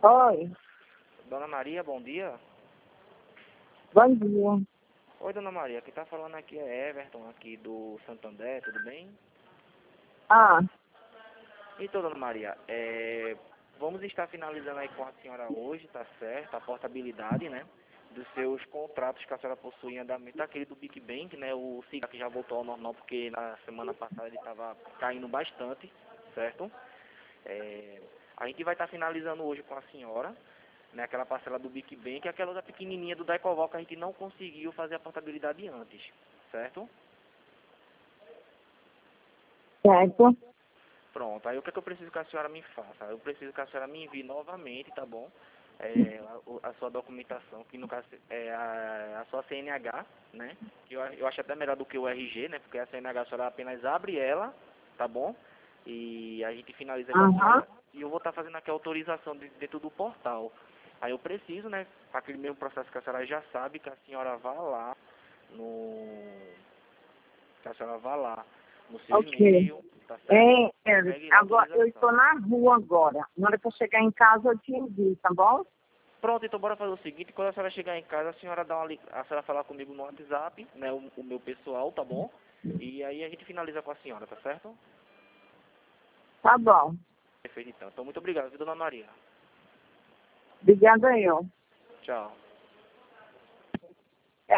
Oi, Dona Maria, bom dia. bom dia. Oi, Dona Maria, quem tá falando aqui é Everton, aqui do Santander, tudo bem? Ah, Então, Dona Maria, vamos estar finalizando aí com a senhora hoje, tá certo? A portabilidade, né? Dos seus contratos que a senhora possui em andamento, aquele do Big Bang, né? O SIGA que já voltou ao normal, porque na semana passada ele estava caindo bastante, certo? A gente vai estar finalizando hoje com a senhora, né, aquela parcela do Big Bang, que é aquela da pequenininha do Daicoval que a gente não conseguiu fazer a portabilidade antes, certo? certo. Pronto, aí o que é que eu preciso que a senhora me faça? Eu preciso que a senhora me envie novamente, tá bom? A sua documentação, que no caso é a sua CNH, né? Que eu acho até melhor do que o RG, né? Porque a CNH a senhora apenas abre ela, tá bom? E a gente finaliza com a Aham. senhora. E eu vou estar fazendo aqui a autorização dentro do portal. Aí eu preciso, né? Aquele mesmo processo que a senhora já sabe, que a senhora vá lá no... Que a senhora vá lá no seu Ok. e-mail, tá certo? Eric, Pegue lá a agora eu estou autorização. na rua agora. Na hora que eu chegar em casa eu te envio, tá bom? Pronto, então bora fazer o seguinte, quando a senhora chegar em casa, a senhora a senhora falar comigo no WhatsApp, né, o meu pessoal, tá bom? E aí a gente finaliza com a senhora, tá certo? Tá bom. Perfeito, então. Então, muito obrigado, viu, Dona Maria? Obrigada eu. Tchau.